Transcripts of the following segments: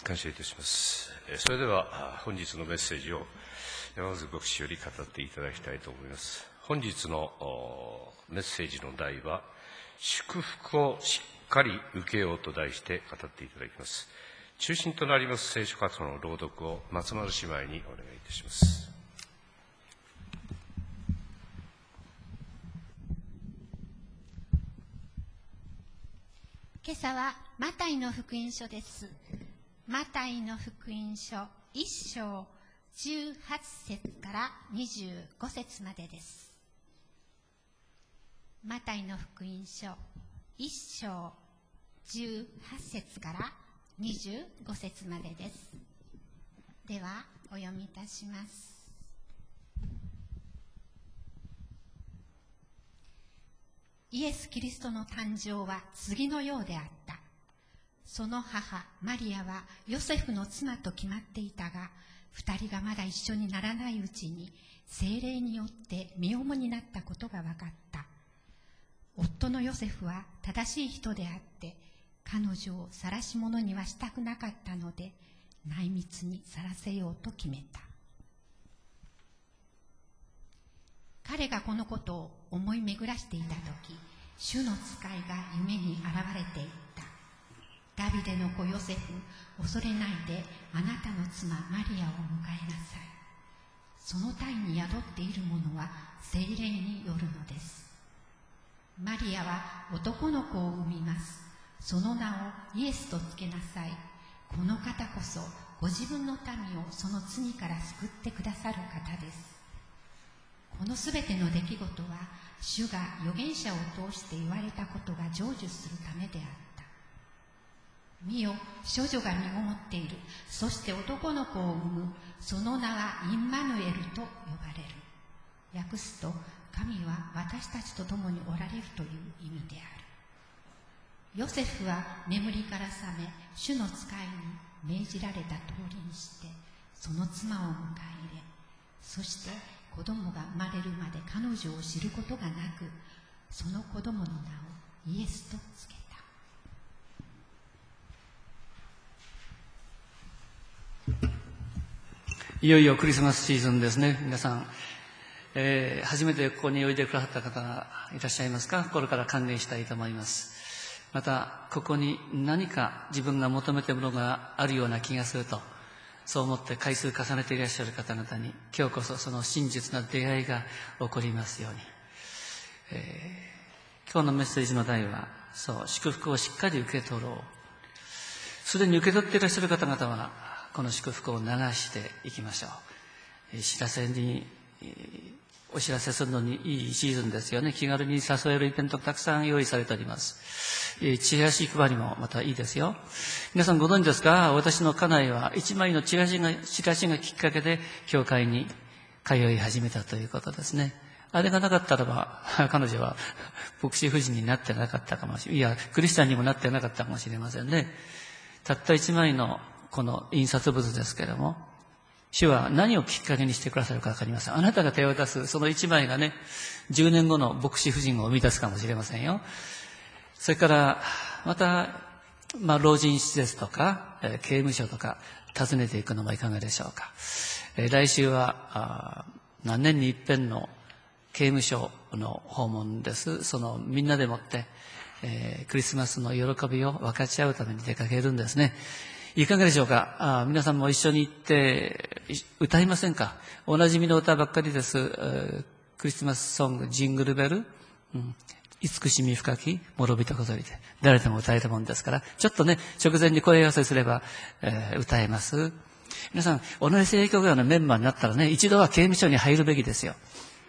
感謝いたします。それでは本日のメッセージを山津牧師より語っていただきたいと思います。本日のメッセージの題は、祝福をしっかり受けようと題して語っていただきます。中心となります聖書箇所の朗読を松丸姉妹にお願いいたします。 今朝はマタイの福音書です。マタイの福音書1章18節から25節までです。マタイの福音書1章18節から25節までです。ではお読みいたします。イエス・キリストの誕生は次のようであった。その母マリアはヨセフの妻と決まっていたが、二人がまだ一緒にならないうちに聖霊によって身重になったことが分かった。夫のヨセフは正しい人であって、彼女を晒し者にはしたくなかったので、内密に晒せようと決めた。彼がこのことを思い巡らしていたとき、主の使いが夢に現れていった。ダビデの子ヨセフ、恐れないであなたの妻マリアを迎えなさい。その胎に宿っているものは聖霊によるのです。マリアは男の子を産みます。その名をイエスとつけなさい。この方こそご自分の民をその罪から救ってくださる方です。このすべての出来事は、主が預言者を通して言われたことが成就するためであった。見よ、処女が身ごもっている。そして男の子を産む。その名はインマヌエルと呼ばれる。訳すと、神は私たちと共におられるという意味である。ヨセフは眠りから覚め、主の使いに命じられた通りにして、その妻を迎え入れ、そして子供が生まれるまで彼女を知ることがなく、その子供の名をイエスとつけた。 いよいよクリスマスシーズンですね。皆さん、初めてここにおいでくださった方がいらっしゃいますか？心から歓迎したいと思います。また、ここに何か自分が求めているものがあるような気がすると、そう思って回数重ねていらっしゃる方々に、今日こそその真実な出会いが起こりますように。今日のメッセージの題は、祝福をしっかり受け取ろう。すでに受け取っていらっしゃる方々は、この祝福を流していきましょう。お知らせするのにいいシーズンですよね。気軽に誘えるイベントがたくさん用意されております。チラシ配りもまたいいですよ。皆さんご存知ですか？私の家内は一枚のチラシがきっかけで教会に通い始めたということですね。あれがなかったらば、彼女は牧師夫人になってなかったかもしれない。いや、クリスチャンにもなってなかったかもしれませんね。たった一枚のこの印刷物ですけれども、主は何をきっかけにしてくださるかわかりません。あなたが手を出すその一枚がね、10年後の牧師夫人を生み出すかもしれませんよ。それから、また、老人施設とか、刑務所とか、訪ねていくのもいかがでしょうか。来週は、何年に一遍の刑務所の訪問です。みんなでもって、クリスマスの喜びを分かち合うために出かけるんですね。いかがでしょうか。皆さんも一緒に行って歌いませんか？おなじみの歌ばっかりです。クリスマスソング、ジングルベル、慈しみ深き諸人小鳥で誰でも歌えるもんですから、ちょっとね、直前に声合わせすれば、歌えます。皆さん、同じ聖教会のメンバーになったらね、一度は刑務所に入るべきですよ。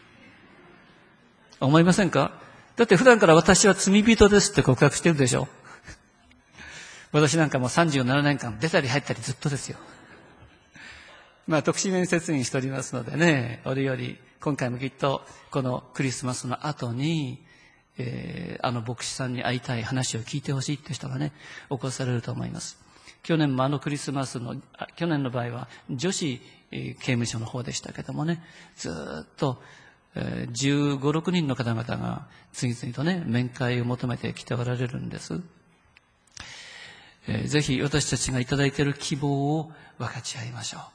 思いませんか？だって普段から私は罪人ですって告白してるでしょ。私なんかもう37年間出たり入ったりずっとですよ。特殊面接員しておりますのでね、折々今回もきっとこのクリスマスの後に、牧師さんに会いたい、話を聞いてほしいって人がね、起こされると思います。去年もクリスマスの、去年の場合は女子刑務所の方でしたけどもね、ずっと15、16人の方々が次々とね、面会を求めてきておられるんです。 ぜひ私たちがいただいている希望を分かち合いましょう。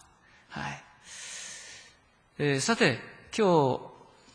はい。さて、今日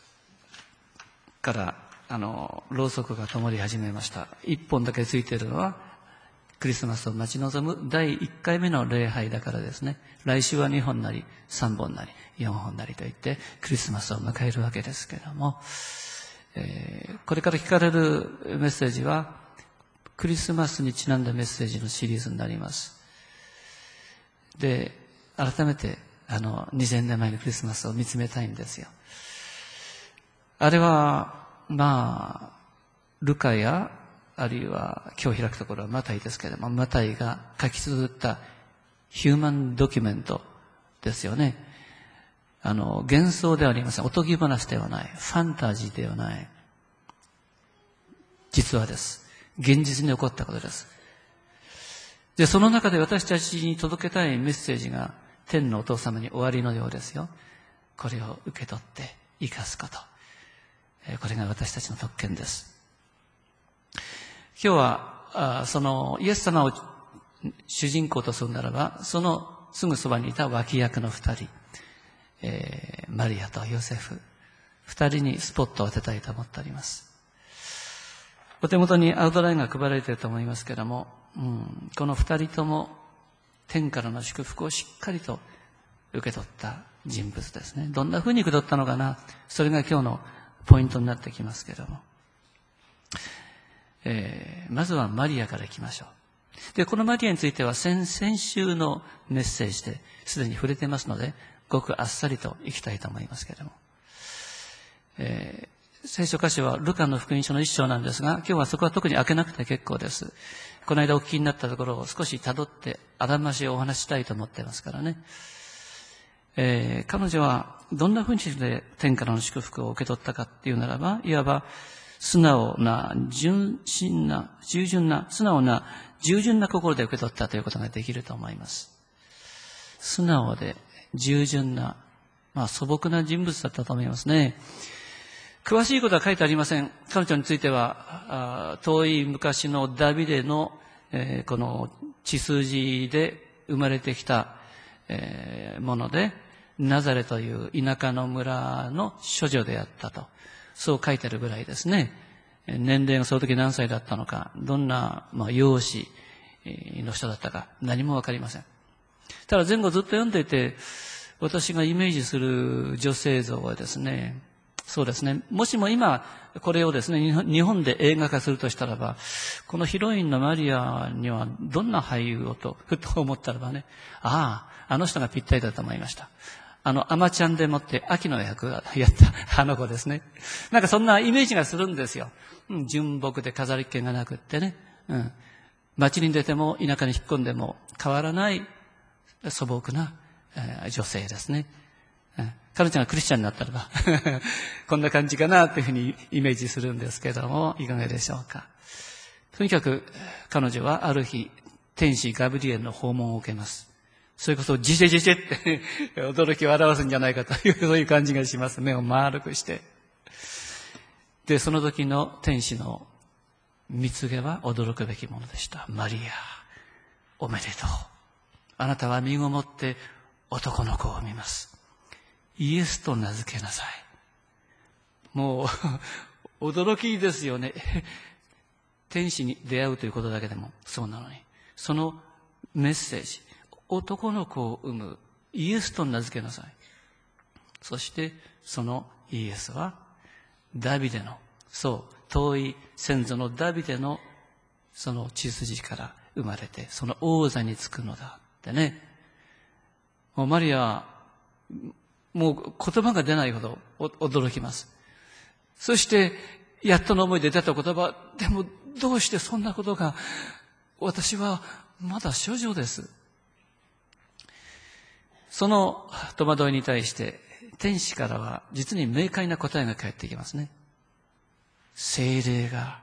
からろうそくが灯り始めました。一本だけついているのはクリスマスを待ち望む第1回目の礼拝だからですね。来週は2本なり3本なり4本なりといってクリスマスを迎えるわけですけれども、これから聞かれるメッセージはクリスマスにちなんだメッセージのシリーズになります。で、改めて2000年前のクリスマスを見つめたいんですよ。あれはルカやあるいは今日開くところはマタイですけれども、マタイが書き綴ったヒューマンドキュメントですよね。幻想ではありません。おとぎ話ではない。ファンタジーではない。実話です。現実に起こったことです。で、その中で私たちに届けたいメッセージが天のお父様におありのようですよ。これを受け取って生かすこと。これが私たちの特権です。今日はそのイエス様を主人公とするならば、そのすぐそばにいた脇役の二人、マリアとヨセフ、二人にスポットを当てたいと思っております。お手元にアウトラインが配られていると思いますけれども、この二人とも天からの祝福をしっかりと受け取った人物ですね。どんな風に受け取ったのかな、それが今日のポイントになってきますけれども、まずはマリアからいきましょう。で、このマリアについては先週のメッセージですでに触れていますので、ごくあっさりといきたいと思いますけれども、聖書箇所はルカの福音書の一章なんですが、今日はそこは特に開けなくて結構です。この間お聞きになったところを少し辿ってあらましをお話ししたいと思っていますからね。彼女はどんなふうにして天からの祝福を受け取ったかっていうならば、いわば素直な、純真な、従順な、素直な、従順な心で受け取ったということができると思います。素直で従順な、素朴な人物だったと思いますね。詳しいことは書いてありません。彼女については、遠い昔のダビデの、この血筋で生まれてきた、もので、ナザレという田舎の村の処女であったと。そう書いてあるぐらいですね。年齢がその時何歳だったのか、どんな、容姿の人だったか、何もわかりません。ただ前後ずっと読んでいて、私がイメージする女性像はですね、そうですね、もしも今これをですね、日本で映画化するとしたらば、このヒロインのマリアにはどんな俳優をと、ふと思ったらばね、あの人がぴったりだと思いました。アマちゃんでもって秋の役やったあの子ですね。なんかそんなイメージがするんですよ。純朴で飾りっ気がなくってね。街に出ても田舎に引っ込んでも変わらない素朴な、女性ですね。彼女がクリスチャンになったらばこんな感じかなというふうにイメージするんですけども、いかがでしょうか。とにかく彼女はある日天使ガブリエルの訪問を受けます。それこそジシジシって驚きを表すんじゃないかというそういう感じがします。目を丸くして、でその時の天使の蜜げは驚くべきものでした。マリア、おめでとう。あなたは身ごもって男の子を産みます。イエスと名付けなさい。もう驚きですよね。天使に出会うということだけでもそうなのに、そのメッセージ、男の子を産むイエスと名付けなさい。そしてそのイエスはダビデの、そう遠い先祖のダビデのその血筋から生まれて、その王座につくのだってね。もうマリアはもう言葉が出ないほど驚きます。そしてやっとの思いで出た言葉、でもどうしてそんなことが、私はまだ処女です。その戸惑いに対して天使からは実に明快な答えが返ってきますね。聖霊が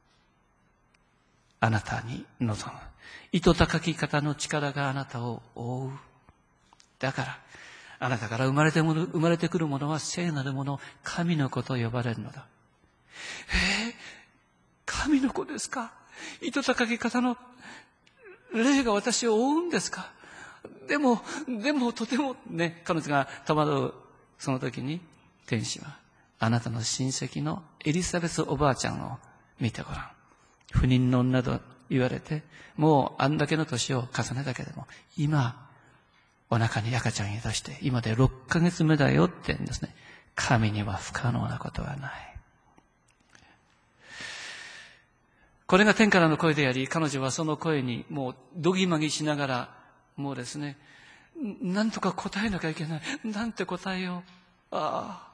あなたに臨む。糸高き方の力があなたを覆う。だからあなたから生まれてくるものは聖なるもの、神の子と呼ばれるのだ。神の子ですか。糸高き方の霊が私を覆うんですか？でもとてもね、彼女が戸惑うその時に、天使は、あなたの親戚のエリザベスおばあちゃんを見てごらん。不妊の女と言われて、もうあんだけの年を重ねたけれども、今、お腹に赤ちゃんを出して、今で6ヶ月目だよって言うんですね。神には不可能なことはない。これが天からの声であり、彼女はその声にもうどぎまぎしながら、もうですね、なんとか答えなきゃいけない。なんて答えよう。ああ。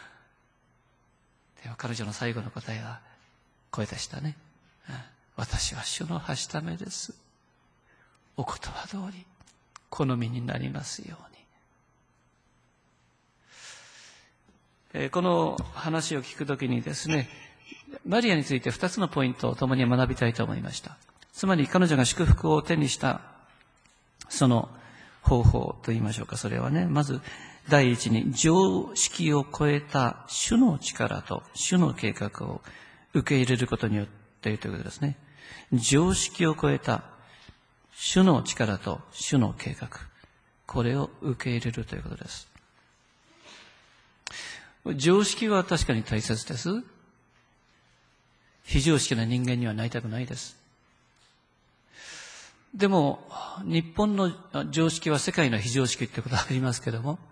でも彼女の最後の答えは、声でしたね。私は主のはしためです。お言葉通り、好みになりますように。この話を聞くときにですね、マリアについて2つのポイントを共に学びたいと思いました。つまり彼女が祝福を手にしたその方法と言いましょうか。それはね、まず第一に常識を超えた主の力と主の計画を受け入れることによってということですね。常識を超えた主の力と主の計画。これを受け入れるということです。常識は確かに大切です。非常識な人間にはなりたくないです。でも、日本の常識は世界の非常識ってことがありますけども、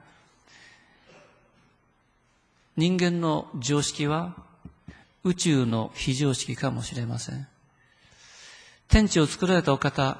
人間の常識は宇宙の非常識かもしれません。天地を作られたお方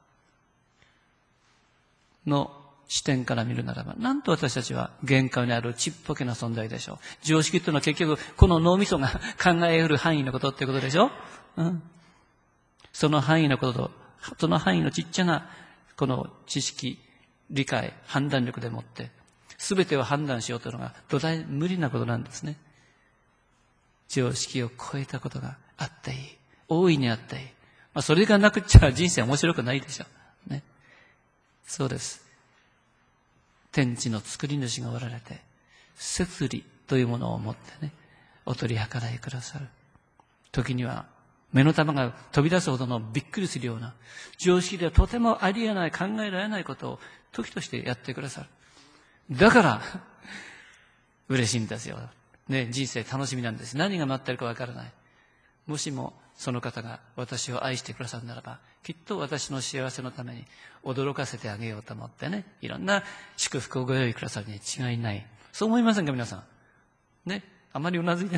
の視点から見るならば、なんと私たちは限界にあるちっぽけな存在でしょう。常識というのは結局、この脳みそが考えうる範囲のことっていうことでしょ。その範囲のことと、その範囲のちっちゃな、この知識、理解、判断力でもって、すべてを判断しようというのが、土台無理なことなんですね。常識を超えたことがあっていい。大いにあっていい。それがなくちゃ人生面白くないでしょ。ね。そうです。天地の作り主がおられて、摂理というものを持ってね、お取り計らいくださる。時には、目の玉が飛び出すほどのびっくりするような、常識ではとてもありえない、考えられないことを時としてやってくださる。だから、嬉しいんですよ。ね、人生楽しみなんです。何が待ってるかわからない。もしもその方が私を愛してくださるならば、きっと私の幸せのために驚かせてあげようと思ってね、いろんな祝福をご用意くださるに違いない。そう思いませんか、皆さん。ね、あまりうなずいてない。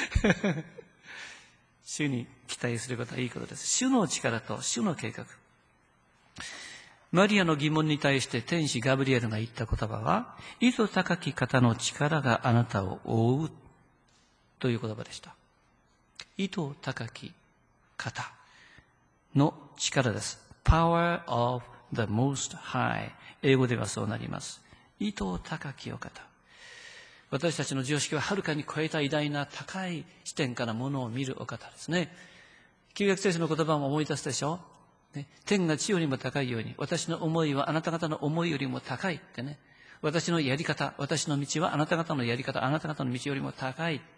主に期待することはいいことです。主の力と主の計画。マリアの疑問に対して天使ガブリエルが言った言葉は、意図高き方の力があなたを覆うという言葉でした。意図高き方の力です。Power of the Most High。英語ではそうなります。意図高きお方。私たちの常識ははるかに超えた偉大な高い視点からものを見るお方ですね。旧約聖書の言葉も思い出すでしょ。ね、天が地よりも高いように、私の思いはあなた方の思いよりも高いってね。私のやり方、私の道はあなた方のやり方、あなた方の道よりも高い。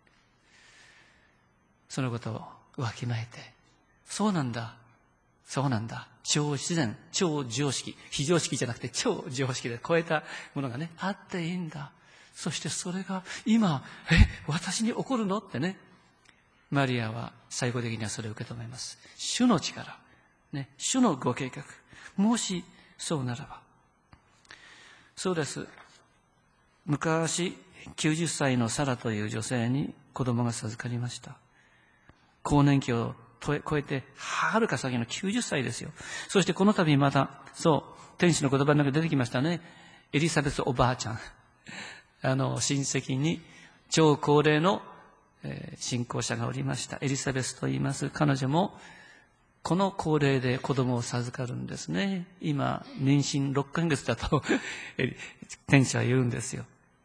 そのことをわきまえて、そうなんだ、そうなんだ。超自然、超常識、非常識じゃなくて超常識で超えたものがね、あっていいんだ。そしてそれが今、私に起こるのってね。マリアは最後的にはそれを受け止めます。主の力、ね、主のご計画。もしそうならば。そうです。昔、90歳のサラという女性に子供が授かりました。更年期を超えて、はるか先の90歳ですよ。そしてこの度また、そう、天使の言葉の中で出てきましたね。エリザベスおばあちゃん。親戚に超高齢の、信仰者がおりました。エリザベスと言います。彼女も、この高齢で子供を授かるんですね。今、妊娠6ヶ月だと、天使は言うんですよ。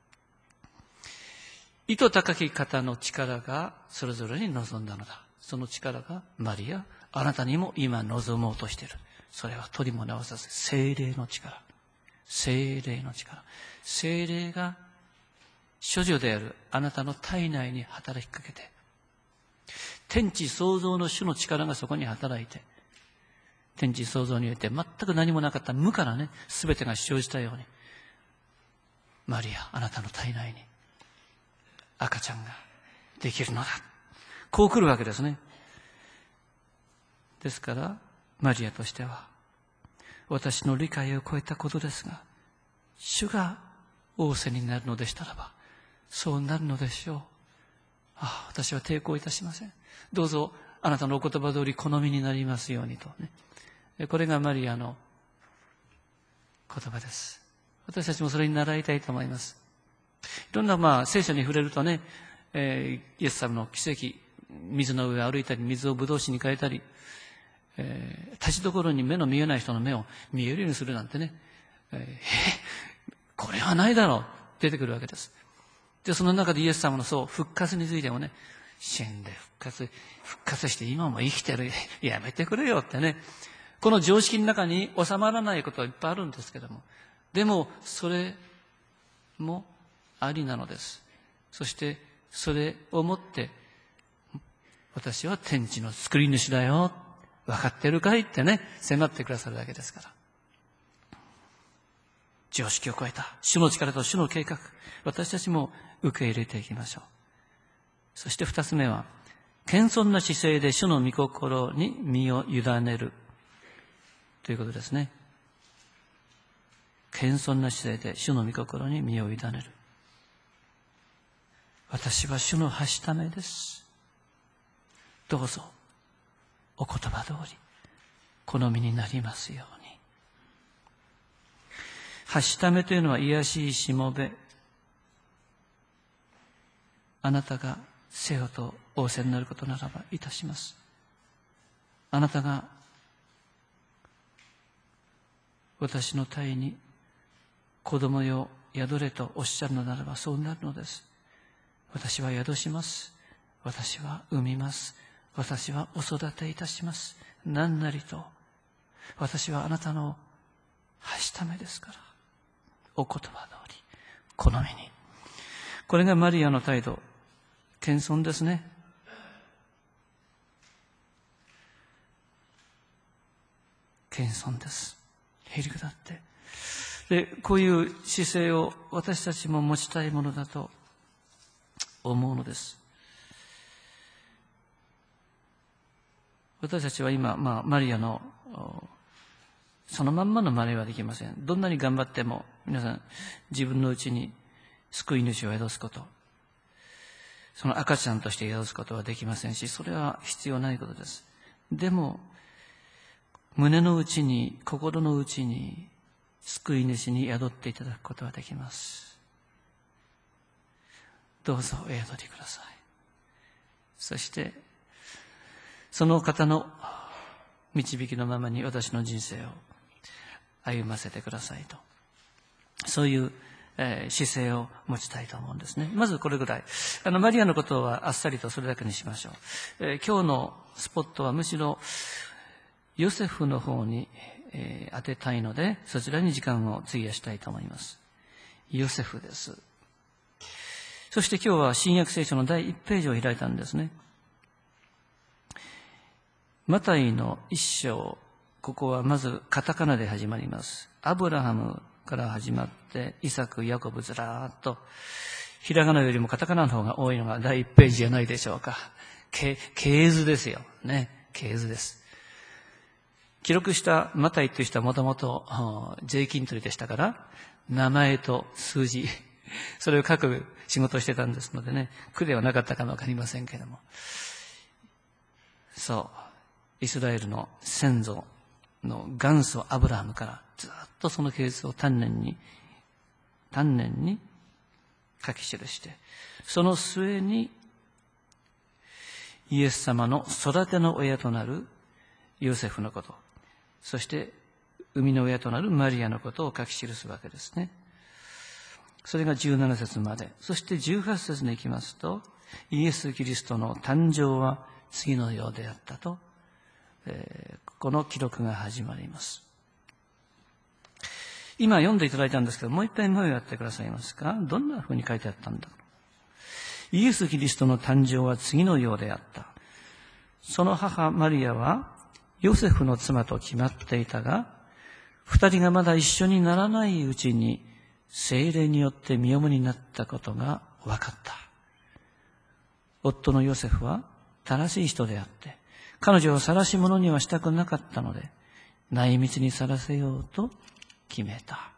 意図高き方の力がそれぞれに望んだのだ。その力がマリア、あなたにも今望もうとしている。それは取りも直さず、聖霊の力。聖霊の力。聖霊が処女であるあなたの体内に働きかけて、天地創造の主の力がそこに働いて、 天地創造において全く何もなかった無からね、すべてが生じたように、マリア、あなたの体内に赤ちゃんができるのだ。こう来るわけですね。ですから、マリアとしては、私の理解を超えたことですが、主が仰せになるのでしたらば、そうなるのでしょう。私は抵抗いたしません。どうぞ、あなたのお言葉通り好みになりますようにとね。これがマリアの言葉です。私たちもそれに習いたいと思います。いろんな聖書に触れるとね、イエス様の奇跡、水の上を歩いたり、水をぶどう酒に変えたり、立ちどころに目の見えない人の目を見えるようにするなんてね、これはないだろう出てくるわけです。で、その中でイエス様の復活についてもね、死んで復活して今も生きてる、やめてくれよってね、この常識の中に収まらないことはいっぱいあるんですけども、でもそれもありなのです。そしてそれをもって私は天地の作り主だよ、分かってるかいってね、迫ってくださるわけですから。常識を超えた主の力と主の計画、私たちも受け入れていきましょう。そして二つ目は、謙遜な姿勢で主の御心に身を委ねるということですね。謙遜な姿勢で主の御心に身を委ねる。私は主のはしためです。どうぞお言葉通り好みになりますように。はしためというのは卑しいしもべ。あなたがせよと仰せになることならばいたします。あなたが私の体に子供よ宿れとおっしゃるのならばそうなるのです。私は宿します。私は産みます。私はお育ていたします。何なりと私はあなたのはしためですから、お言葉通り好みに。これがマリアの態度、謙遜ですね。謙遜です。へりくだって。で、こういう姿勢を私たちも持ちたいものだと思うのです。私たちは今、マリアのそのまんまの真似はできません。どんなに頑張っても皆さん自分のうちに救い主を宿すこと、その赤ちゃんとして宿すことはできませんし、それは必要ないことです。でも胸の内に、心の内に救い主に宿っていただくことはできます。どうぞお宿りください。そしてその方の導きのままに私の人生を歩ませてくださいと、そういう姿勢を持ちたいと思うんですね。まずこれぐらい。マリアのことはあっさりとそれだけにしましょう。今日のスポットはむしろヨセフの方に当てたいので、そちらに時間を費やしたいと思います。ヨセフです。そして今日は新約聖書の第1ページを開いたんですね。マタイの一章、ここはまずカタカナで始まります。アブラハムから始まって、イサク、ヤコブずらーっと、ひらがなよりもカタカナの方が多いのが第1ページじゃないでしょうか。系図ですよ。ね。系図です。記録したマタイという人はもともと税金取りでしたから、名前と数字、それを書く仕事をしてたんですのでね、苦ではなかったかもわかりませんけれども。そう。イスラエルの先祖の元祖アブラハムからずっとその系図を丹念に書き記して、その末にイエス様の育ての親となるヨセフのこと、そして生みの親となるマリアのことを書き記すわけですね。それが17節まで。そして18節に行きますと、イエス・キリストの誕生は次のようであったと、この記録が始まります。今読んでいただいたんですけど、もう一回目をやってくださいますか。どんな風に書いてあったんだろう。イエス・キリストの誕生は次のようであった。その母マリアはヨセフの妻と決まっていたが、二人がまだ一緒にならないうちに、聖霊によって身重になったことが分かった。夫のヨセフは正しい人であって、彼女を晒し者にはしたくなかったので、内密に晒せようと決めた。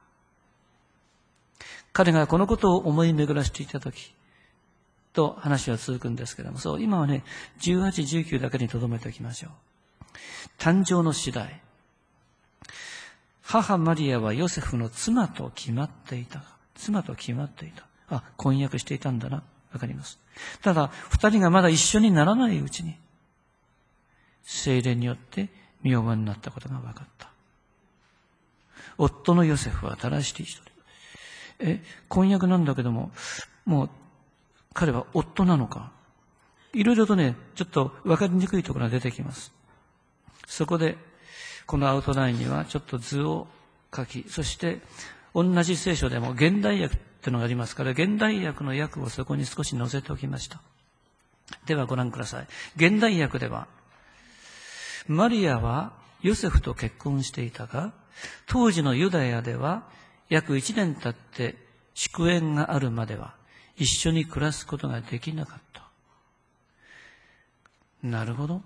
彼がこのことを思い巡らしていたとき、と話は続くんですけれども、そう、今はね、18、19だけに留めておきましょう。誕生の次第。母マリアはヨセフの妻と決まっていた。婚約していたんだな。わかります。ただ、二人がまだ一緒にならないうちに、聖霊によって身重になったことが分かった。夫のヨセフは正しい人で、婚約なんだけども、もう彼は夫なのか。いろいろとね、ちょっと分かりにくいところが出てきます。そこで、このアウトラインにはちょっと図を書き、そして同じ聖書でも現代訳っていうのがありますから、現代訳の訳をそこに少し載せておきました。ではご覧ください。現代訳では、マリアはヨセフと結婚していたが、当時のユダヤでは約1年経って祝宴があるまでは一緒に暮らすことができなかった。なるほど。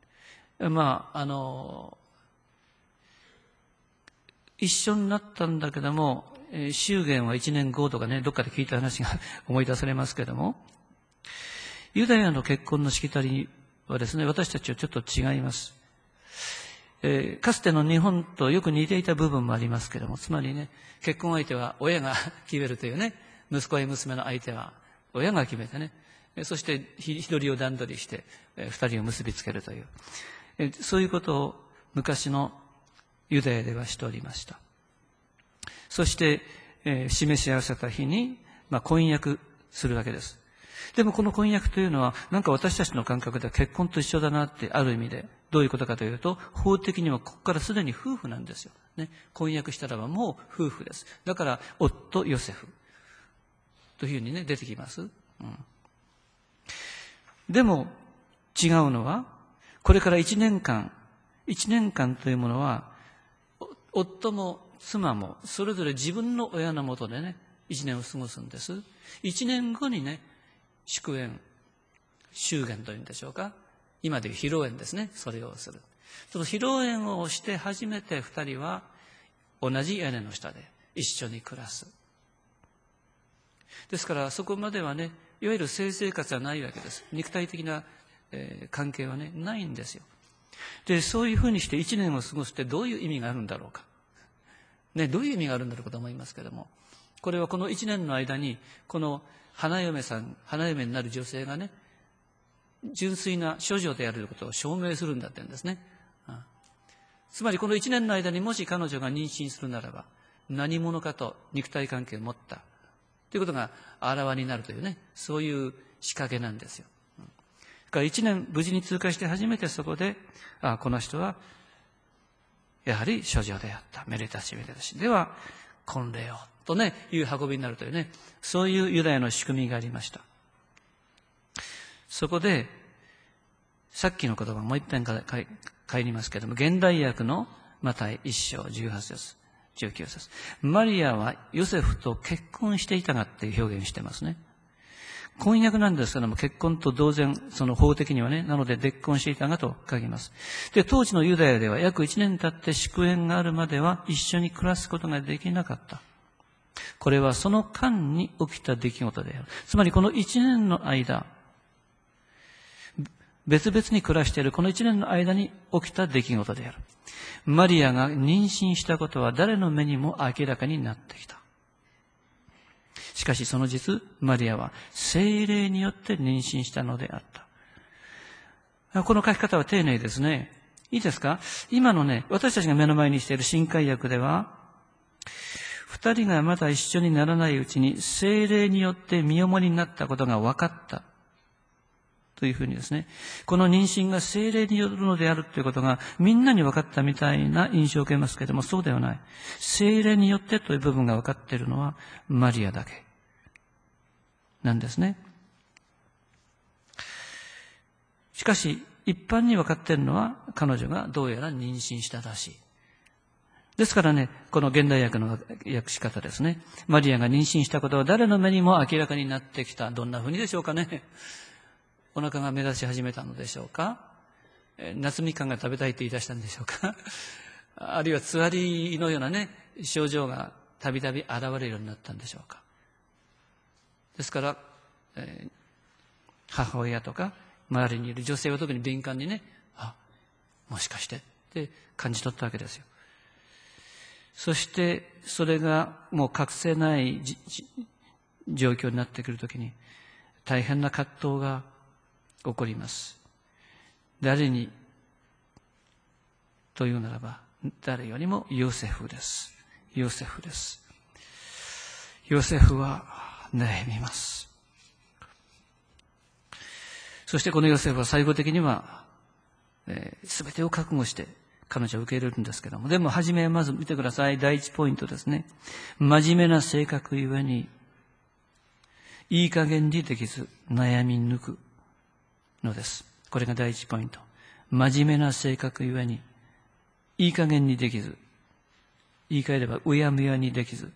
一緒になったんだけども、祝言は1年後とかね、どっかで聞いた話が思い出されますけども、ユダヤの結婚のしきたりはですね、私たちはちょっと違います。かつての日本とよく似ていた部分もありますけども、つまりね、結婚相手は親が決めるというね、息子や娘の相手は親が決めてね、そして日取りを段取りして二人を結びつけるという、そういうことを昔のユダヤではしておりました。そして、示し合わせた日に、婚約するわけです。でもこの婚約というのは、なんか私たちの感覚では結婚と一緒だなってある意味で、どういうことかというと、法的にはここからすでに夫婦なんですよ。ね、婚約したらばもう夫婦です。だから、夫ヨセフというふうにね、出てきます。でも、違うのは、これから1年間というものは、夫も妻もそれぞれ自分の親のもとでね、1年を過ごすんです。1年後にね、祝宴、祝言というんでしょうか。今でいう披露宴ですね。それをする。その披露宴をして初めて2人は同じ屋根の下で一緒に暮らす。ですからそこまではね、いわゆる性生活はないわけです。肉体的な、関係はね、ないんですよ。で、そういうふうにして1年を過ごすってどういう意味があるんだろうか。ね、どういう意味があるんだろうかと思いますけれども、これはこの1年の間に、この花嫁になる女性がね、純粋な処女であることを証明するんだって言うんですね。つまりこの1年の間にもし彼女が妊娠するならば、何者かと肉体関係を持ったということがあらわになるというね、そういう仕掛けなんですよ。だから1年無事に通過して初めてそこで、この人はやはり処女であった。めでたしめでたし。では、婚礼をとね、いう運びになるというね、そういうユダヤの仕組みがありました。そこで、さっきの言葉もう一遍帰りますけれども、現代訳のマタイ1章18節、19節。マリアはヨセフと結婚していたがっていう表現してますね。婚約なんですけども、結婚と同然、その法的にはね、なので結婚していたがと書きます。で、当時のユダヤでは約1年経って祝宴があるまでは一緒に暮らすことができなかった。これはその間に起きた出来事である。つまりこの1年の間、別々に暮らしているこの1年の間に起きた出来事である。マリアが妊娠したことは誰の目にも明らかになってきた。しかしその実、マリアは聖霊によって妊娠したのであった。この書き方は丁寧ですね。いいですか？今のね、私たちが目の前にしている新海訳では、二人がまだ一緒にならないうちに聖霊によって身重になったことが分かったというふうにですね、この妊娠が聖霊によるのであるということがみんなに分かったみたいな印象を受けますけれども、そうではない。聖霊によってという部分が分かっているのはマリアだけなんですね。しかし一般に分かっているのは彼女がどうやら妊娠したらしい。ですからね、この現代訳の訳し方ですね。マリアが妊娠したことは誰の目にも明らかになってきた。どんなふうにでしょうかね。お腹が目立ち始めたのでしょうか。夏みかんが食べたいって言い出したんでしょうか。あるいはつわりのようなね、症状がたびたび現れるようになったんでしょうか。ですから、母親とか周りにいる女性は特に敏感にね、もしかしてって感じ取ったわけですよ。そしてそれがもう隠せない状況になってくるときに大変な葛藤が起こります。誰にというならば誰よりもヨセフです。ヨセフです。ヨセフは悩みます。そしてこのヨセフは最後的には全てを覚悟して彼女を受け入れるんですけども、でも初めはまず見てください。第一ポイントですね。真面目な性格ゆえにいい加減にできず悩み抜くのです。これが第一ポイント。真面目な性格ゆえにいい加減にできず、言い換えればうやむやにできず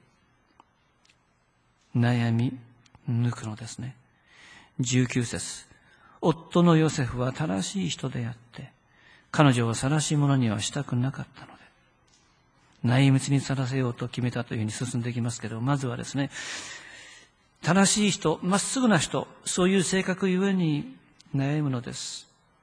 悩み抜くのですね。19節。夫のヨセフは正しい人であって彼女を晒し者にはしたくなかったので内密に晒せようと決めたというふうに進んでいきますけど、まずはですね、正しい人、まっすぐな人、そういう性格ゆえに悩むのです。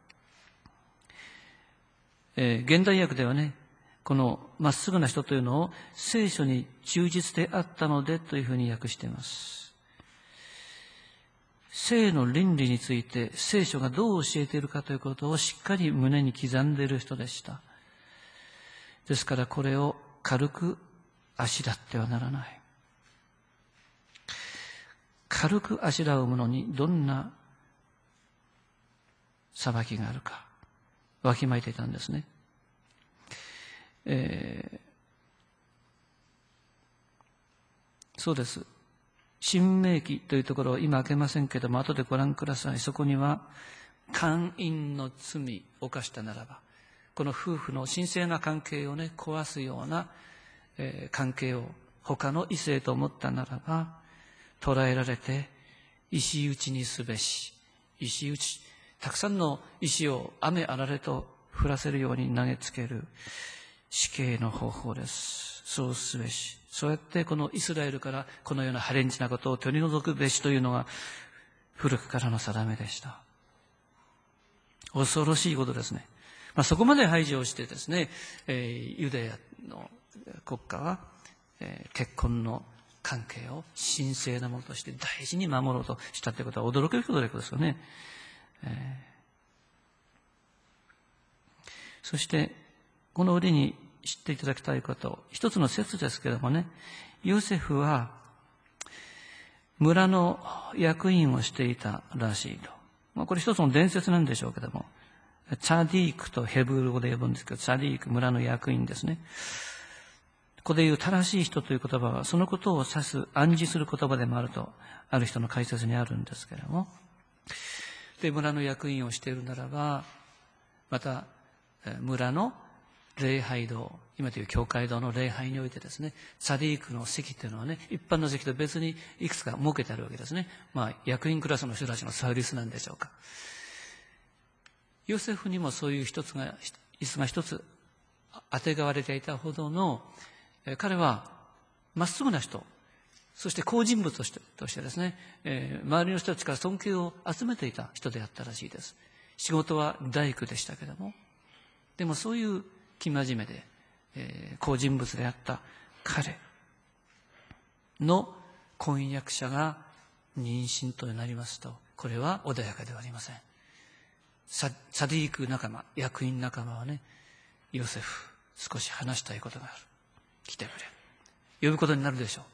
現代訳ではね、このまっすぐな人というのを聖書に忠実であったのでというふうに訳しています。性の倫理について聖書がどう教えているかということをしっかり胸に刻んでいる人でした。ですからこれを軽くあしらってはならない。軽くあしらうものにどんな裁きがあるかわきまえていたんですね。そうです。新明記というところを今開けませんけれども、後でご覧ください。そこには、姦淫の罪を犯したならば、この夫婦の神聖な関係をね、壊すような、関係を他の異性と思ったならば、捕らえられて、石打ちにすべし。石打ち。たくさんの石を雨あられと降らせるように投げつける死刑の方法です。そうすべし。そうやってこのイスラエルからこのような破廉恥なことを取り除くべしというのが古くからの定めでした。恐ろしいことですね。そこまで排除してですね、ユダヤの国家は、結婚の関係を神聖なものとして大事に守ろうとしたということは驚くべきことですよね。そしてこの折に知っていただきたいこと、一つの説ですけれどもね、ヨセフは村の役員をしていたらしいと。これ一つの伝説なんでしょうけれども、チャディークとヘブル語で呼ぶんですけど、チャディーク、村の役員ですね。ここで言う正しい人という言葉は、そのことを指す、暗示する言葉でもあると、ある人の解説にあるんですけれども、で、村の役員をしているならば、また、村の礼拝堂、今という教会堂の礼拝においてですね、チャディークの席というのはね、一般の席と別にいくつか設けてあるわけですね。役員クラスの人たちのサービスなんでしょうか。ヨセフにもそういう椅子が一つあてがわれていたほどの、彼はまっすぐな人、そして好人物としてですね、周りの人たちから尊敬を集めていた人であったらしいです。仕事は大工でしたけれども、でもそういう生真面目で、好人物であった彼の婚約者が妊娠となりますと、これは穏やかではありません。サディーク仲間、役員仲間はね、ヨセフ、少し話したいことがある。来てくれ。呼ぶことになるでしょう。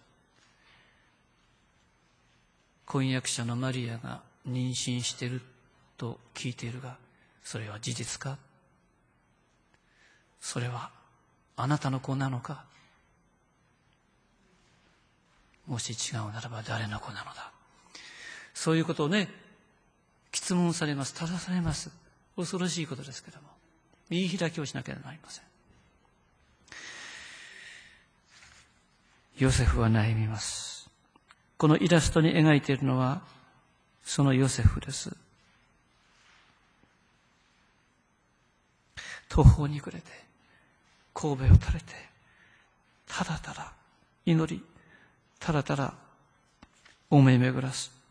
婚約者のマリアが妊娠していると聞いているが、それは事実か？それはあなたの子なのか？もし違うならば誰の子なのだ？そういうことをね、質問されます。正されます。 恐ろしいことですけれども、右開きをしなければなりません。ヨセフは悩みます。このイラストに描いているのは、そのヨセフです。途方に暮れて、頭を垂れて、ただただ祈り、ただただ思い巡らす。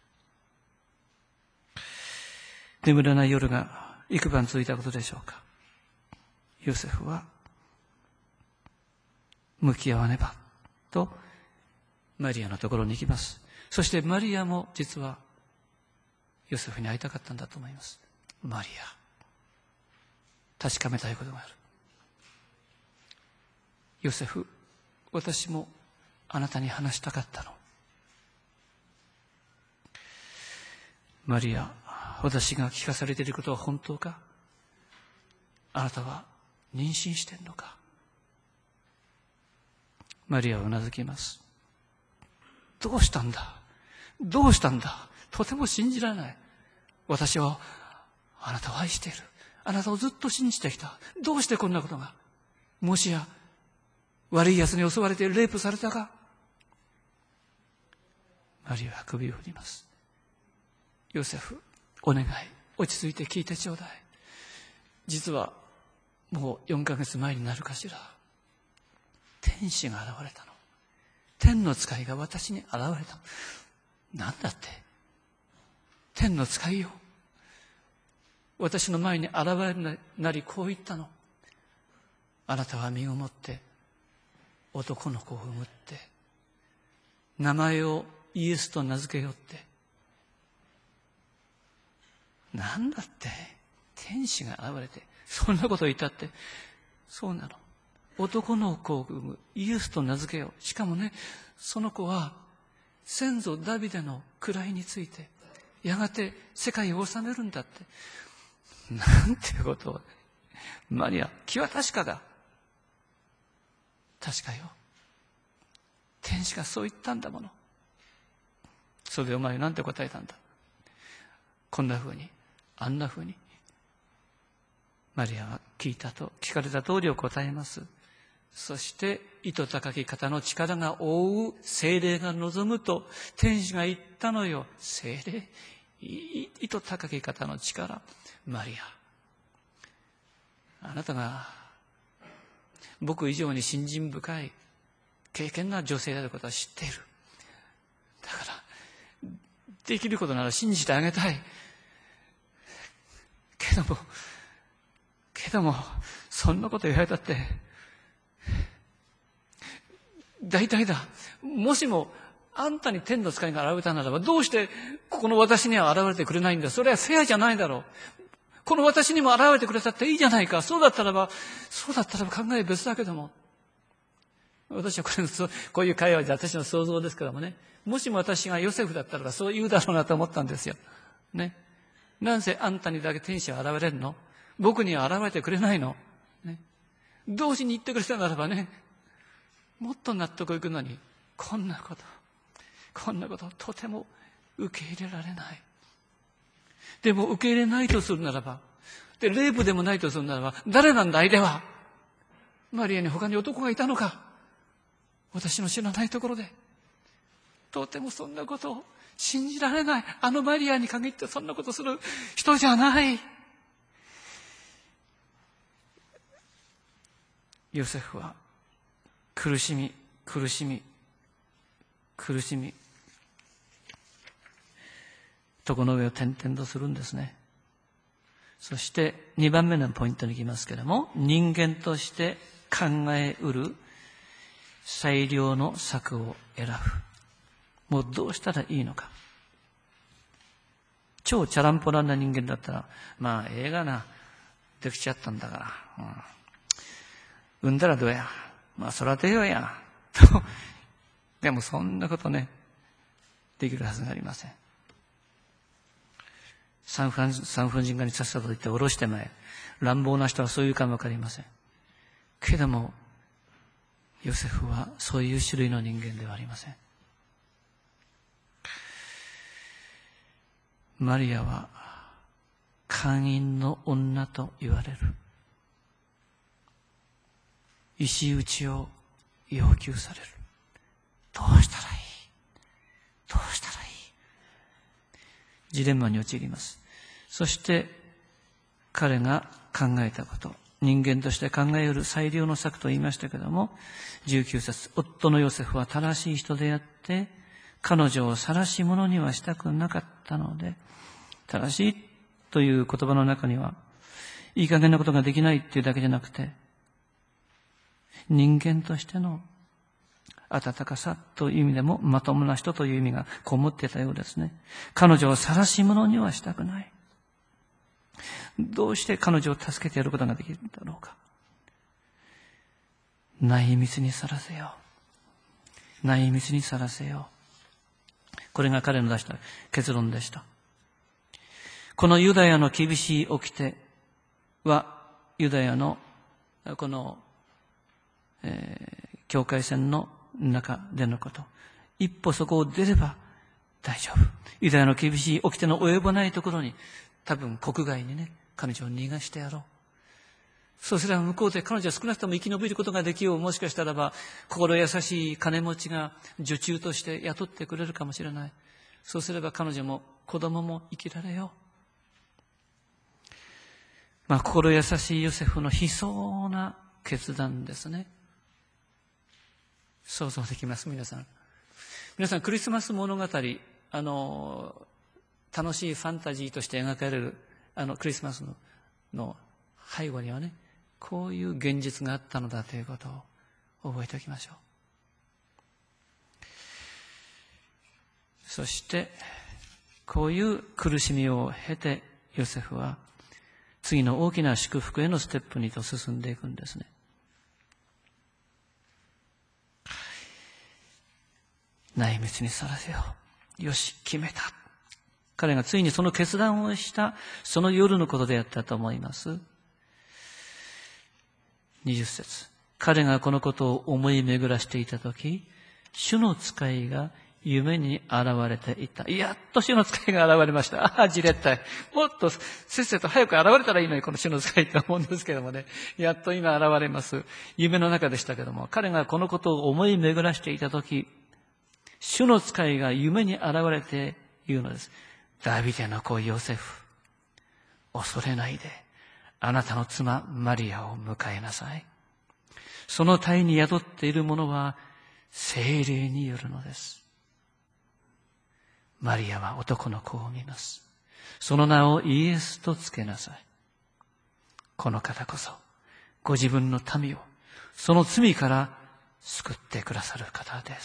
眠れない夜が幾晩続いたことでしょうか。ヨセフは向き合わねばとマリアのところに行きます。そしてマリアも実はヨセフに会いたかったんだと思います。マリア、確かめたいことがある。ヨセフ、私もあなたに話したかったの。マリア、私が聞かされていることは本当か？あなたは妊娠してんのか？マリアはうなずきます。どうしたんだ？どうしたんだ？とても信じられない。私はあなたを愛している。あなたをずっと信じてきた。どうしてこんなことが？もしや悪い奴に襲われてレイプされたか？マリアは首を振ります。ヨセフ、お願い、落ち着いて聞いてちょうだい。実はもう4ヶ月前になるかしら、天使が現れたの。天の使いが私に現れたの。なんだって？天の使いよ。私の前に現れるなりこう言ったの。あなたは身ごもって男の子を産むって、名前をイエスと名付けよって。なんだって？天使が現れてそんなことを言ったって。そうなの。男の子を産む、イエスと名付けよう。しかもね、その子は先祖ダビデの位についてやがて世界を治めるんだって。なんていうことを。マリア、気は確かだ。確かよ。天使がそう言ったんだもの。それでお前なんて答えたんだ。こんな風に、あんな風に。マリアは聞かれた通りを答えます。そして糸高き方の力が覆う聖霊が望むと天使が言ったのよ。聖霊、糸高き方の力。マリア、あなたが僕以上に信心深い敬虔な女性であることは知っている。だからできることなら信じてあげたい。けどもそんなこと言われたって、大体だ、もしもあんたに天の使いが現れたならば、どうしてここの私には現れてくれないんだ。それはフェアじゃないだろう。この私にも現れてくれたっていいじゃないか。そうだったらば考え別だけども。私はこういう会話で私の想像ですけどもね、もしも私がヨセフだったらばそう言うだろうなと思ったんですよ。ね。なんせあんたにだけ天使は現れるの？僕には現れてくれないの？ね。同時に言ってくれたならばね、もっと納得いくのに、こんなこととても受け入れられない。でも受け入れないとするならば、でレイプでもないとするならば、誰なんだ相手は？マリアに他に男がいたのか？私の知らないところで。とてもそんなことを信じられない。あのマリアに限ってそんなことする人じゃない。ヨセフは苦しみ床の上を転々とするんですね。そして2番目のポイントに行きますけれども、人間として考えうる最良の策を選ぶ。もうどうしたらいいのか。超チャランポランな人間だったら、まあ映画なできちゃったんだから、産んだらどうや、まあ育てようやと。でもそんなことね、できるはずがありません。産婦人科にさっさと行って下ろしてまえ。乱暴な人はそういうかもわかりません。けどもヨセフはそういう種類の人間ではありません。マリアは姦淫の女と言われる。石打ちを要求される。どうしたらいい？どうしたらいい？ジレンマに陥ります。そして彼が考えたこと、人間として考えうる最良の策と言いましたけれども、19節、夫のヨセフは正しい人であって、彼女を晒し者にはしたくなかったので、正しいという言葉の中には、いい加減なことができないっていうだけじゃなくて、人間としての温かさという意味でも、まともな人という意味がこもっていたようですね。彼女を晒し者にはしたくない。どうして彼女を助けてやることができるんだろうか。内密にさらせよう。内密にさらせよう。これが彼の出した結論でした。このユダヤの厳しい掟は、ユダヤのこの、境界線の中でのこと。一歩そこを出れば大丈夫。ユダヤの厳しい掟の及ばないところに、多分国外にね、彼女を逃がしてやろう。そうすれば向こうで彼女は少なくとも生き延びることができよう。もしかしたらば、心優しい金持ちが女中として雇ってくれるかもしれない。そうすれば彼女も子供も生きられよう。心優しいヨセフの悲壮な決断ですね。想像できます、皆さん。皆さん、クリスマス物語、楽しいファンタジーとして描かれる、クリスマスの背後にはね、こういう現実があったのだということを覚えておきましょう。そして、こういう苦しみを経て、ヨセフは、次の大きな祝福へのステップにと進んでいくんですね。内密にさらせよう。よし、決めた。彼がついにその決断をしたその夜のことであったと思います。20節。彼がこのことを思い巡らしていたとき、主の使いが夢に現れていた。やっと主の使いが現れました。じれったい。もっとせっせと早く現れたらいいのに、この主の使いって思うんですけどもね。やっと今現れます。夢の中でしたけども、彼がこのことを思い巡らしていたとき、主の使いが夢に現れて言うのです。ダビデの子ヨセフ、恐れないで、あなたの妻マリアを迎えなさい。その胎に宿っているものは聖霊によるのです。マリアは男の子を産みます。その名をイエスとつけなさい。この方こそ、ご自分の民を、その罪から救ってくださる方です。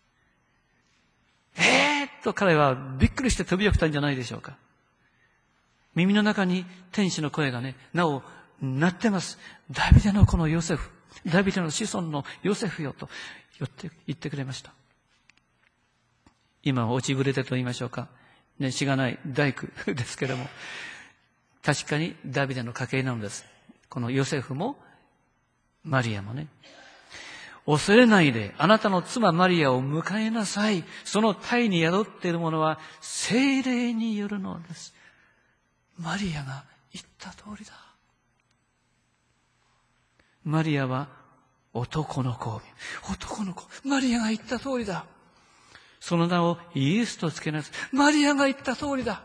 と彼はびっくりして飛び起きたんじゃないでしょうか。耳の中に天使の声がね、なお鳴ってます。ダビデの子のヨセフ、ダビデの子孫のヨセフよと言ってくれました。今落ちぶれてと言いましょうか。ね、しがない大工ですけれども、確かにダビデの家系なのです。このヨセフもマリアもね。恐れないで、あなたの妻マリアを迎えなさい。その胎に宿っているものは聖霊によるのです。マリアが言った通りだ。マリアは男の子を見る。男の子。マリアが言った通りだ。その名をイエスとつけなさい。マリアが言った通りだ。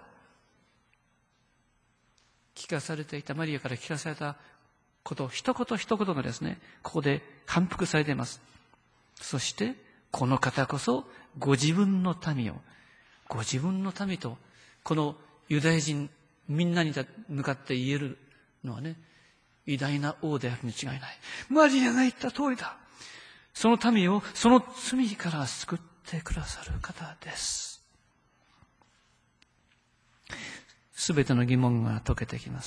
聞かされていた、マリアから聞かされたこと、一言一言がですね、ここで反復されています。そして、この方こそ、ご自分の民を、ご自分の民と、このユダヤ人、みんなに向かって言えるのはね、偉大な王であるに違いない。マリアが言った通りだ。その民を、その罪から救ってくださる方です。すべての疑問が解けてきます。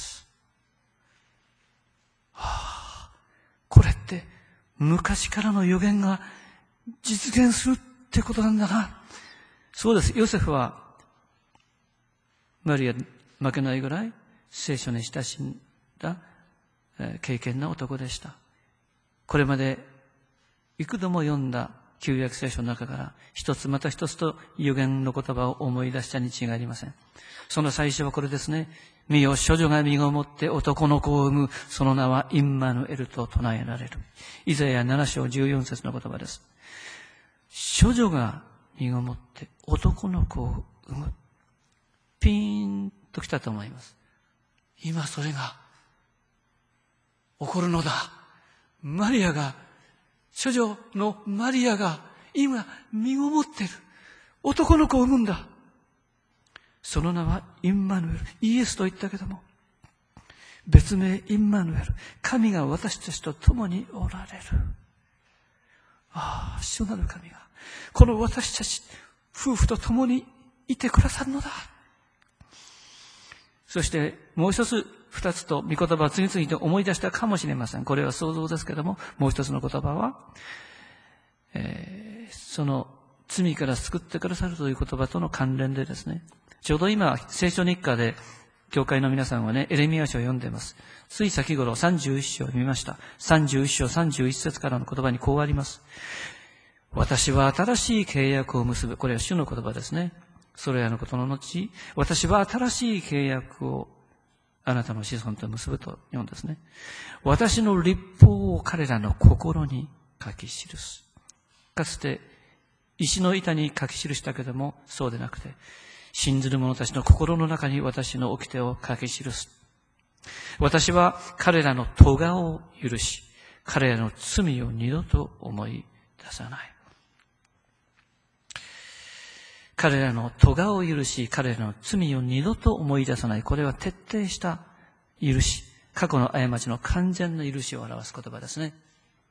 これって昔からの予言が実現するってことなんだな。そうです。ヨセフはマリア負けないぐらい聖書に親しんだ経験な男でした。これまで幾度も読んだ旧約聖書の中から一つまた一つと預言の言葉を思い出したに違いありません。その最初はこれですね。見よ、処女が身ごもって男の子を産む。その名はインマヌエルと唱えられる。イザヤ7章14節の言葉です。処女が身ごもって男の子を産む。ピーンときたと思います。今それが起こるのだ。マリアが、処女のマリアが今身ごもっている。男の子を産むんだ。その名はインマヌエル。イエスと言ったけども、別名インマヌエル。神が私たちと共におられる。ああ、主なる神が、この私たち夫婦と共にいてくださるのだ。そしてもう一つ、二つと御言葉を次々と思い出したかもしれません。これは想像ですけども、もう一つの言葉は、その罪から救ってくださるという言葉との関連でですね、ちょうど今、聖書日課で、教会の皆さんはね、エレミヤ書を読んでいます。つい先頃、31章を読みました。31章31節からの言葉にこうあります。私は新しい契約を結ぶ。これは主の言葉ですね。それらのことの後、私は新しい契約をあなたの子孫と結ぶと読んですね。私の律法を彼らの心に書き記す。かつて石の板に書き記したけども、そうでなくて、信ずる者たちの心の中に私の掟を書き記す。私は彼らの咎を許し、彼らの罪を二度と思い出さない。彼らの咎を許し、彼らの罪を二度と思い出さない。これは徹底した許し。過去の過ちの完全な許しを表す言葉ですね。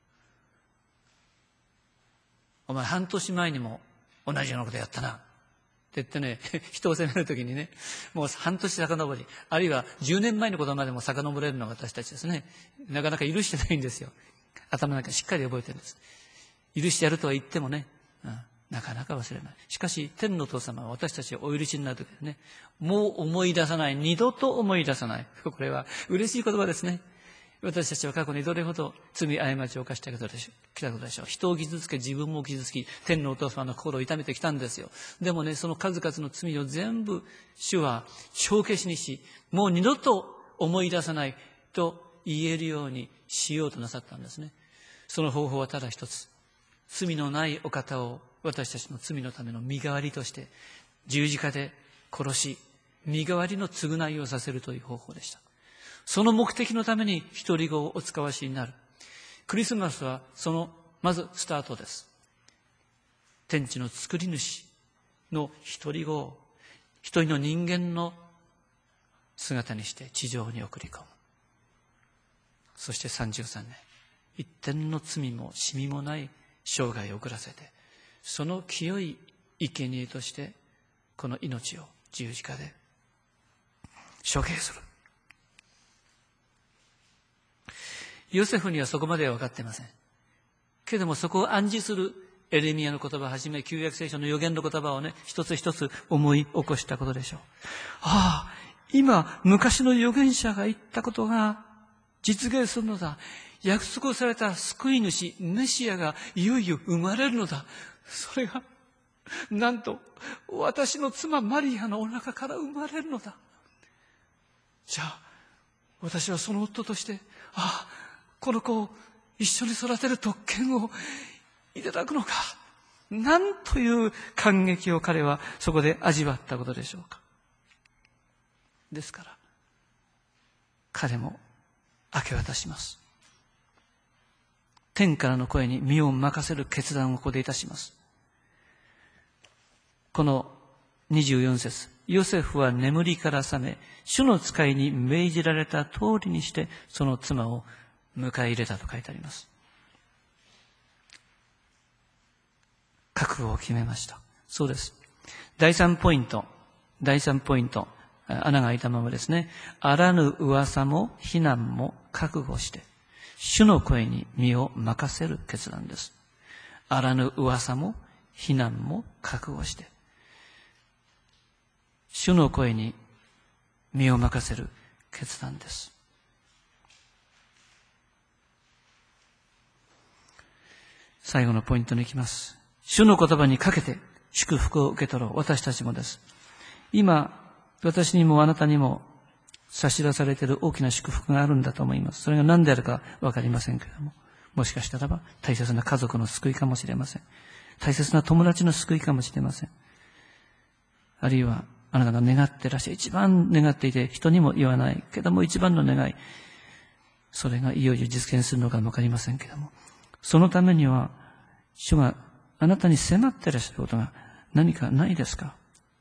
お前半年前にも同じようなことやったな。って言ってね、人を責めるときにね、もう半年遡り、あるいは10年前のことまでも遡れるのが私たちですね。なかなか許してないんですよ。頭の中しっかり覚えてるんです。許してやるとは言ってもね、なかなか忘れない。しかし、天のお父様は私たちをお許しになるときにね、もう思い出さない。二度と思い出さない。これは嬉しい言葉ですね。私たちは過去にどれほど罪過ちを犯してきたことでしょう。人を傷つけ、自分も傷つき、天のお父様の心を痛めてきたんですよ。でもね、その数々の罪を全部主は帳消しにし、もう二度と思い出さないと言えるようにしようとなさったんですね。その方法はただ一つ。罪のないお方を私たちの罪のための身代わりとして十字架で殺し、身代わりの償いをさせるという方法でした。その目的のために一人子をお使わしになる。クリスマスはそのまずスタートです。天地の作り主の一人子を一人の人間の姿にして地上に送り込む。そして33年、一点の罪もしみもない生涯を送らせて、その清い生贄としてこの命を十字架で処刑する。ヨセフにはそこまでは分かっていません。けれどもそこを暗示するエレミヤの言葉をはじめ、旧約聖書の預言の言葉をね、一つ一つ思い起こしたことでしょう。ああ、今、昔の預言者が言ったことが実現するのだ。約束された救い主、メシアがいよいよ生まれるのだ。それが、なんと、私の妻マリアのお腹から生まれるのだ。じゃあ、私はその夫として、この子を一緒に育てる特権をいただくのか。なんという感激を彼はそこで味わったことでしょうか。ですから、彼も明け渡します。天からの声に身を任せる決断をここでいたします。この24節、ヨセフは眠りから覚め、主の使いに命じられた通りにしてその妻を迎え入れたと書いてあります。覚悟を決めました。そうです。第3ポイント、穴が開いたままですね。あらぬ噂も非難も覚悟して、主の声に身を任せる決断です。あらぬ噂も非難も覚悟して、主の声に身を任せる決断です。最後のポイントに行きます。 主の言葉にかけて祝福を受け取ろう。私たちもです。今、私にもあなたにも差し出されている大きな祝福があるんだと思います。それが何であるかわかりませんけれども、もしかしたらば大切な家族の救いかもしれません。大切な友達の救いかもしれません。あるいはあなたが願ってらっしゃる、一番願っていて人にも言わないけども一番の願い、それがいよいよ実現するのかわかりませんけれども、そのためには主があなたに迫っていらっしゃることが何かないですか？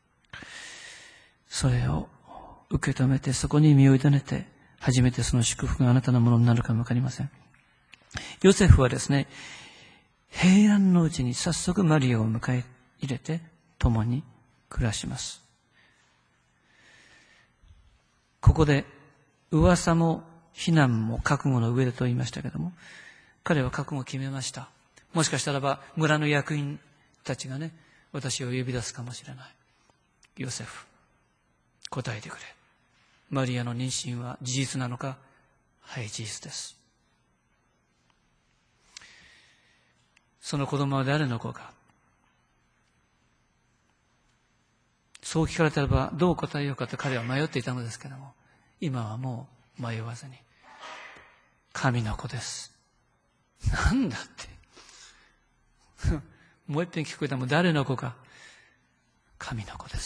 それを受け止めて、そこに身を委ねて、初めてその祝福があなたのものになるかもわかりません。ヨセフはですね、平安のうちに早速マリアを迎え入れて共に暮らします。ここで噂も非難も覚悟の上でと言いましたけども、彼は覚悟を決めました。もしかしたらば村の役員たちがね、私を呼び出すかもしれない。ヨセフ、答えてくれ。マリアの妊娠は事実なのか？はい、事実です。その子供は誰の子か？そう聞かれたらばどう答えようかと彼は迷っていたのですけれども、今はもう迷わずに、神の子です。なんだってもう一遍聞こえたらもう誰の子か？神の子です。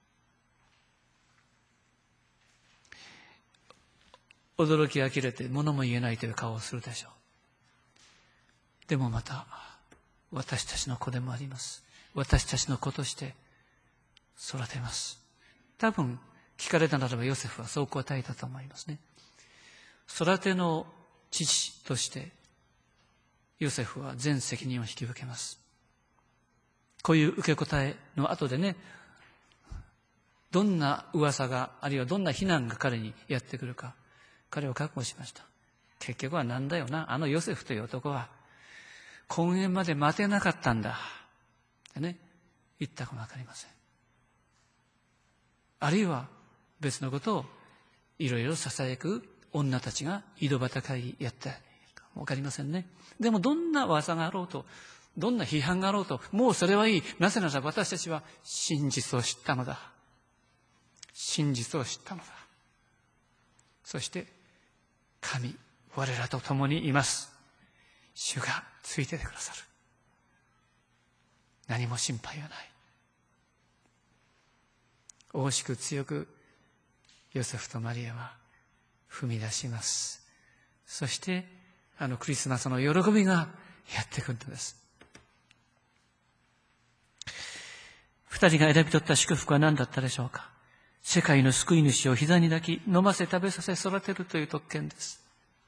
驚き呆れて物も言えないという顔をするでしょう。でもまた私たちの子でもあります。私たちの子として育てます。多分聞かれたならばヨセフはそう答えたと思いますね。育ての父としてヨセフは全責任を引き受けます。こういう受け答えの後でね、どんな噂が、あるいはどんな非難が彼にやってくるか、彼は覚悟しました。結局はなんだよな、あのヨセフという男は婚宴まで待てなかったんだってね、言ったかもわかりません。あるいは別のことをいろいろ囁く女たちが井戸端会議やったかもわかりませんね。でもどんな噂があろうと、どんな批判があろうと、もうそれはいい。なぜなら私たちは真実を知ったのだ。真実を知ったのだ。そして神、我らと共にいます。主がついててくださる。何も心配はない。大しく強くヨセフとマリアは踏み出します。そしてクリスマスの喜びがやってくるのです。二人が選び取った祝福は何だったでしょうか？世界の救い主を膝に抱き、飲ませ食べさせ育てるという特権です。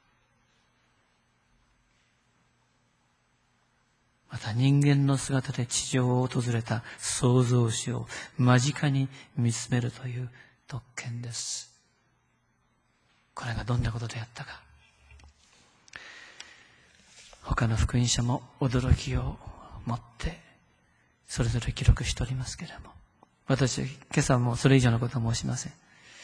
また人間の姿で地上を訪れた創造主を間近に見つめるという特権です。これがどんなことであったか。他の福音書も驚きを持ってそれぞれ記録しておりますけれども、私今朝もそれ以上のことは申しません。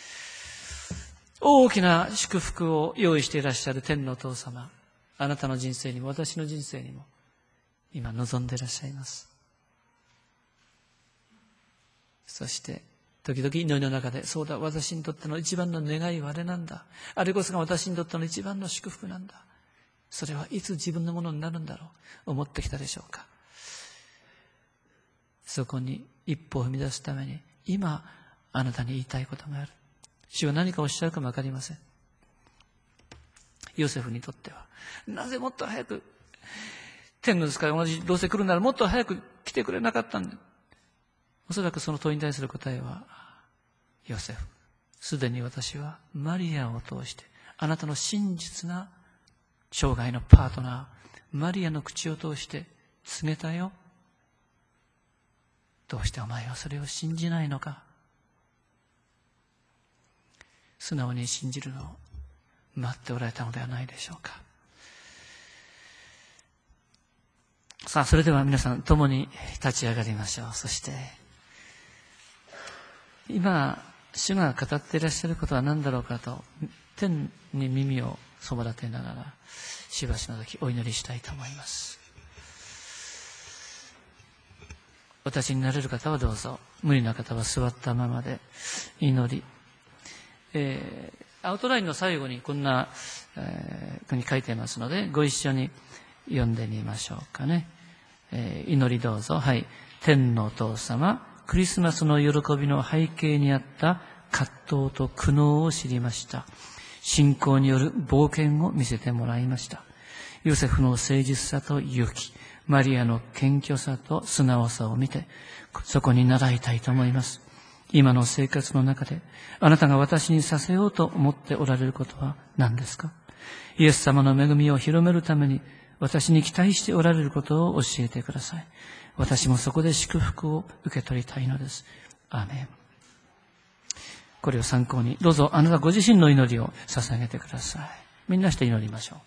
大きな祝福を用意していらっしゃる天のお父様、あなたの人生にも私の人生にも今望んでいらっしゃいます。そして時々祈りの中で、そうだ、私にとっての一番の願いはあれなんだ、あれこそが私にとっての一番の祝福なんだ、それはいつ自分のものになるんだろう、思ってきたでしょうか。そこに一歩を踏み出すために今あなたに言いたいことがある。主は何かおっしゃるかもわかりません。ヨセフにとっては、なぜもっと早く天の使い同じどうせ来るならもっと早く来てくれなかったんだ。おそらくその問いに対する答えは、ヨセフ、すでに私はマリアを通してあなたの真実な生涯のパートナーマリアの口を通して告げたよ。どうしてお前はそれを信じないのか。素直に信じるのを待っておられたのではないでしょうか。さあ、それでは皆さん共に立ち上がりましょう。そして今主が語っていらっしゃることは何だろうかと天に耳をそば立てながらしばしの時お祈りしたいと思います。 私になれる方はどうぞ、無理な方は座ったままで祈り、アウトラインの最後にこんな、ふうに書いていますので、ご一緒に読んでみましょうかね。祈りどうぞ。はい。天のお父様、クリスマスの喜びの背景にあった葛藤と苦悩を知りました。信仰による冒険を見せてもらいました。ヨセフの誠実さと勇気、マリアの謙虚さと素直さを見て、そこに習いたいと思います。今の生活の中で、あなたが私にさせようと思っておられることは何ですか？イエス様の恵みを広めるために、私に期待しておられることを教えてください。私もそこで祝福を受け取りたいのです。アーメン。これを参考に、どうぞあなたご自身の祈りを捧げてください。みんなして祈りましょう。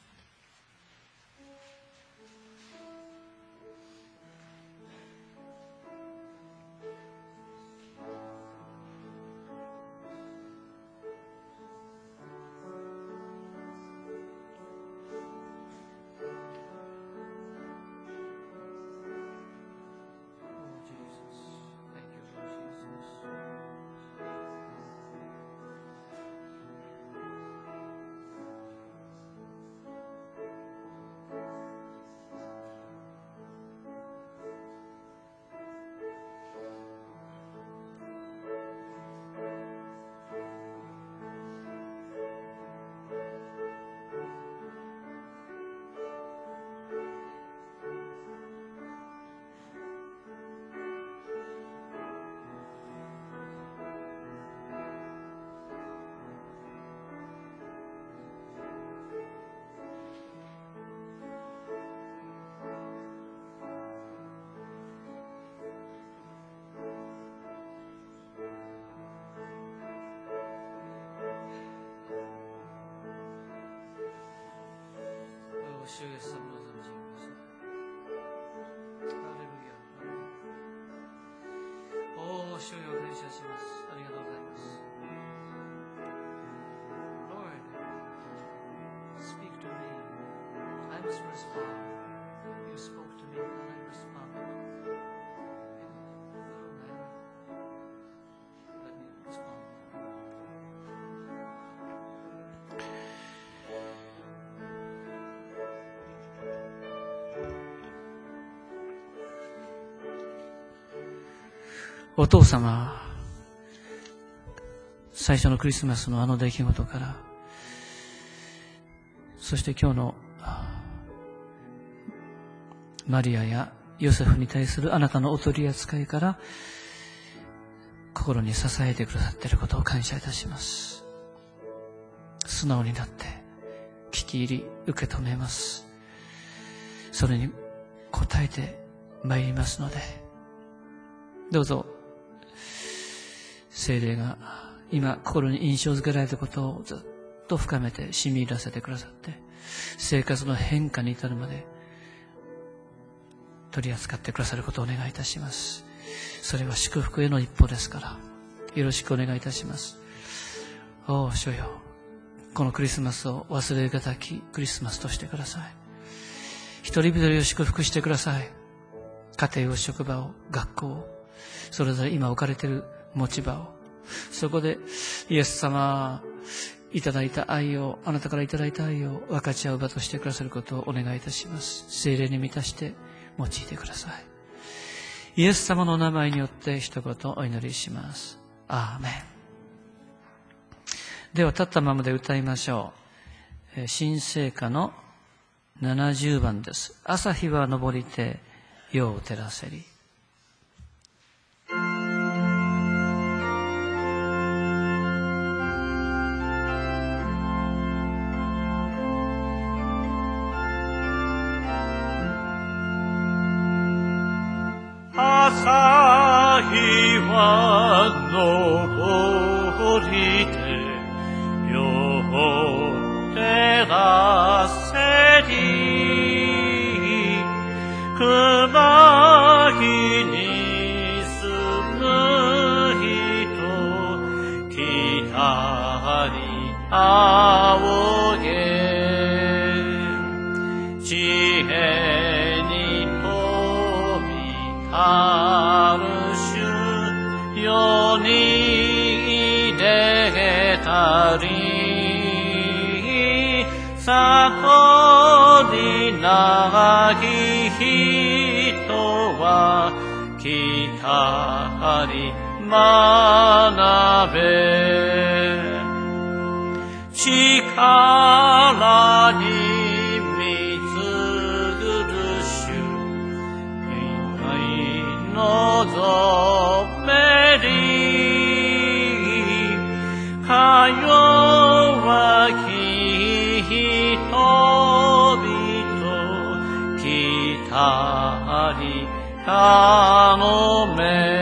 主イエス様の望みをください。ハレルヤ。おー、主よ感謝します。ありがとうございます。Lord, speak to me. I must respond. You spoke to me and I responded. Let me respond. お父様、最初のクリスマスのあの出来事から、そして今日のマリアやヨセフに対するあなたのお取り扱いから、心に支えてくださっていることを感謝いたします。素直になって聞き入り受け止めます。それに応えてまいりますので、どうぞ聖霊が今心に印象づけられたことをずっと深めて染み入らせてくださって、生活の変化に至るまで取り扱ってくださることをお願いいたします。それは祝福への一歩ですから、よろしくお願いいたします。おー、主よ、このクリスマスを忘れがたきクリスマスとしてください。一人一人を祝福してください。家庭を、職場を、学校を、それぞれ今置かれている持ち場を、そこでイエス様いただいた愛を、あなたからいただいた愛を分かち合う場としてくださることをお願いいたします。聖霊に満たして用いてください。イエス様の名前によって一言お祈りします。アーメン。では立ったままで歌いましょう。新聖歌の70番です。朝日は昇りて夜を照らせり。 朝日は昇りて夜を照らせり、熊木に住む人、北に仰げ、知恵に富みある主世に出たり里に長き人は来たり学べ力に満ちる主望めりか弱き人々来たり頼め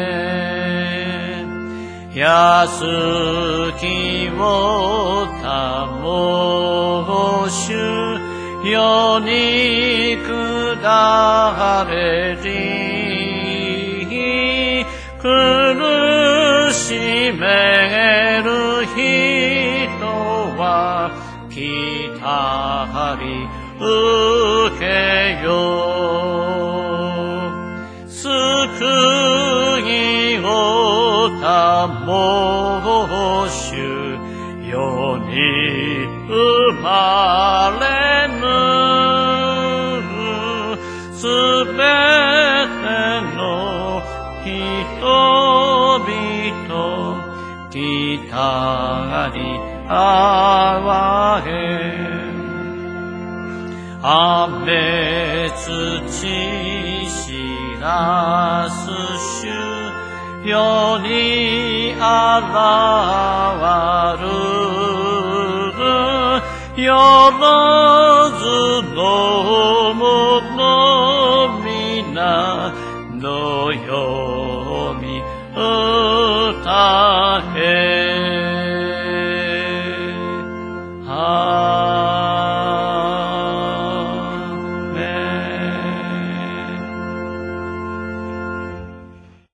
安きを保主世に下れり苦しめる人は来たり受けよ救いを保主世に生まれぬすべての人々来たりあわへ雨土知らす主世に現るよろずのもの